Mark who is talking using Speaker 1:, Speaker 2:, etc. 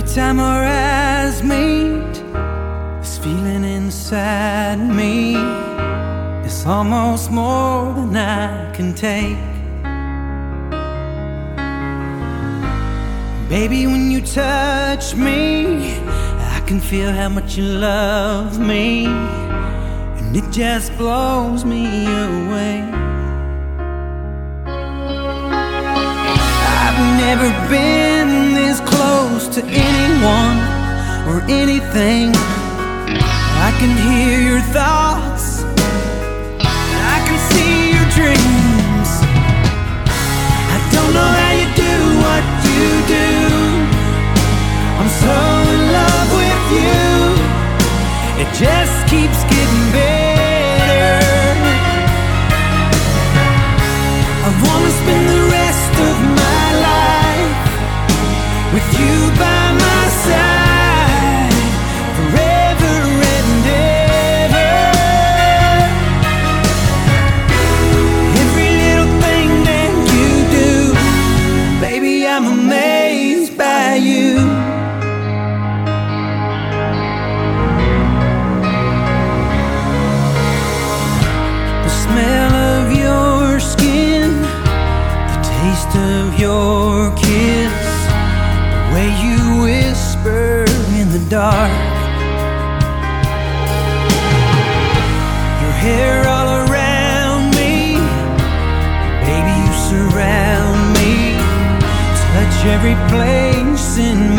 Speaker 1: time our eyes meet, this feeling inside me is almost more than I can take. Baby, when you touch me, I can feel how much you love me, and it just blows me away. I've never been this close to anyone or anything. I can hear your thoughts, I can see your dreams. I don't know how you do what you do. I'm so in love with you. It just keeps getting better. I wanna spend the rest of my life with you by my side, forever and ever. Every little thing that you do, baby, I'm amazed by you. The smell of your skin, the taste of your kiss, the way you whisper in the dark, your hair all around me, baby, you surround me, touch every place in